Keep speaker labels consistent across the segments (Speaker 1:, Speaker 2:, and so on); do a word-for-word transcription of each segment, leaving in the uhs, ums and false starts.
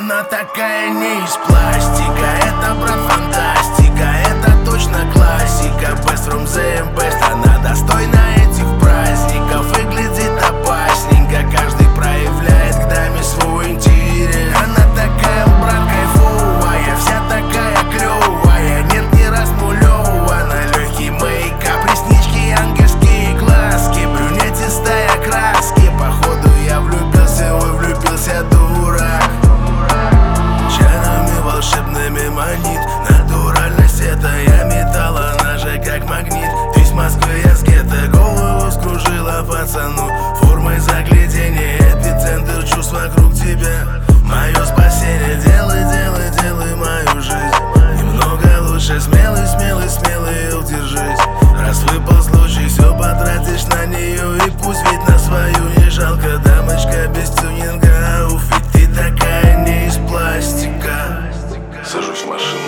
Speaker 1: Она такая не из пластика, это, брат, фантастика, это точно классика. Best from the best, она достойна этих праздников. Выглядит опасненько, каждый проявляет к даме свой интерес. Она такая, брат, кайфовая, вся такая клевая, нет ни раз мулевана. Легкий мейкап, реснички, ангельские глазки, брюнетистая краски. Походу я влюбился, ой, влюбился, дурак. Чарами волшебными манит, натуральность это я металл, она же как магнит. Ты с Москвы, я с гетто, голову скружила пацану. Формой загляденья, эпицентр чувств вокруг тебя. Мое спасение, делай, делай, делай мою жизнь немного лучше. Смелый, смелый, смелый, удержись. Раз выпал случай, все потратишь на нее. И пусть ведь на свою не жалко, дамочка без тюнинга. Уф, ведь ты такая не из пластика.
Speaker 2: Сажусь в машину,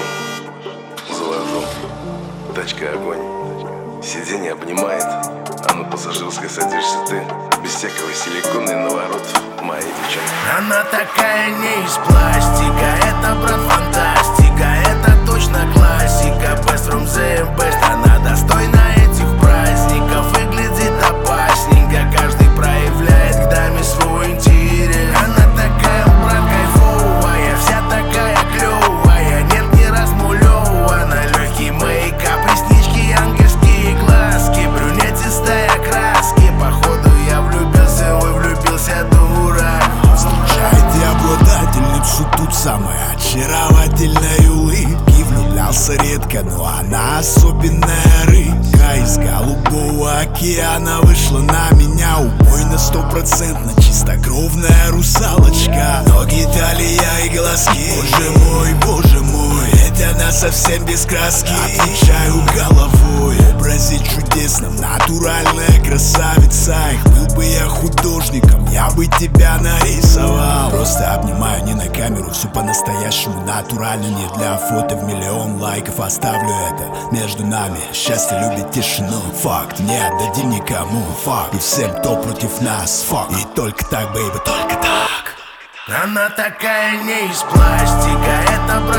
Speaker 2: завожу, тачка огонь, сиденье обнимает, а на пассажирской садишься ты. Без всякого силикона и наворотов, мои девчонки.
Speaker 1: Она такая не из пластика, это, брат, фантастика, это точно классика. Best from the best, она достойна этих праздников. Выглядит опасненько, каждый проявляет к даме свой интерес. Она такая, брат, кайфовая, вся такая клевая, нет ни раз мулевана. Легкий мейкап, реснички, ангельские глазки, брюнетистая краски. Походу я влюбился, ой, влюбился, дурак.
Speaker 3: Встречает и обладательницу тут самой очаровательной улыбки. Влюблялся редко, но она особенная рыбка. Из голубого океана вышла на меня. Убойно, стопроцентно чистокровная русалочка. Ноги, талия и глазки, боже мой, боже мой, ведь она совсем без краски. Отвечаю головой, в образе чудесном, натуральная красавица. Эх, был бы я художником, я бы тебя нарисовал. Просто обнимаю не на камеру, все по-настоящему натурально. Не для фото в миллион лайков, оставлю это между нами. Счастье любит тишину, факт, не отдадим никому, факт. И всем, кто против нас, факт. И только так, бейби, только так.
Speaker 1: Она такая не из пластика, это, брат,